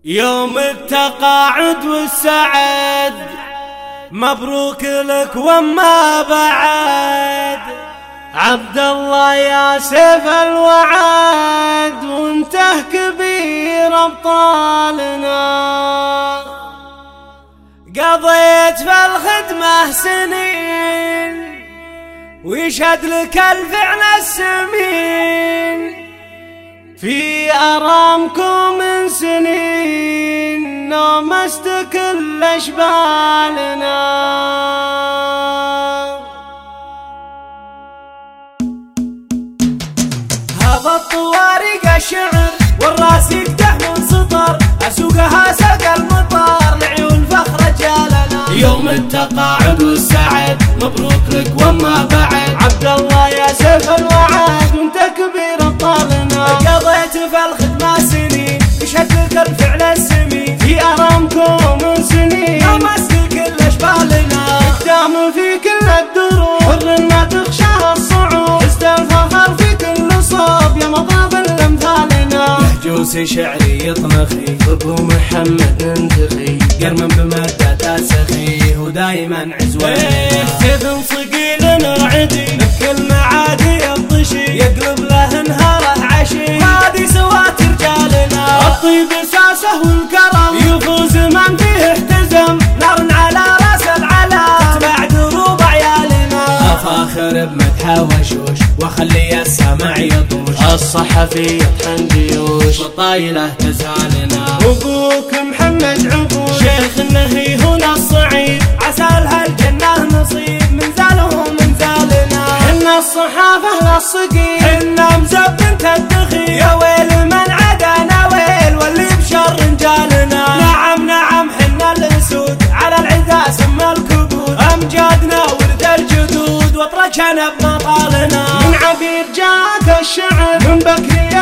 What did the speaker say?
يوم التقاعد والسعد مبروك لك وما بعد، عبد الله يا سيف الوعد وانته كبير ابطالنا. قضيت في الخدمة سنين ويشهد لك الفعل السمين، في أرامكم من سنين نومست كل أشبالنا. هذا الطوارق الشعر والراس يقدح من سطر، أسوقها سق المطار لعيون فخر رجالنا. يوم التقاعد والسعد مبروك لك وما بعد، عبد الله يا سيف الوعد وانت كبير ابطالنا. قضيت في الخدمة سنين يشهد لك الفعل السمين، في أرامكم من سنين نومست كل أشبالنا. قدام في كل الدروب حر ما تخشى الصعوب، حزت الفخر في كل صوب يا مضاب الأمثالنا. محجوس شعري يطنخي ابو محمد ننتخي، قرمن بمادة سخي ودايما عزواني. سيف صقيل رعدي بكل معادي يبطشي، يقلب له نهاره عشي، هذه سوات رجالنا. الطيب اساسه والكرم يفوز من فيه احتزم، نار على راس العلا تتبع دروب عيالنا. افاخر بمدحه وشوش واخلي السمع يطوش، الصحفي يطحن جيوش والطايله تزالنا. ابوك محمد عبوش شيخ النهي هنا الصعيد، عسى لها الجنه نصيب من زاله من زالنا. حنا الصحافه للصقيل حنا مزبنت الدخيل، يا ويل من عدانا ويل واللي بشر رجالنا. نعم نعم حنا الاسود على العدا سمى الكبود، امجادنا ورد الجدود واطرقنا بمطالنا. من عبير جاك الشعر من بكري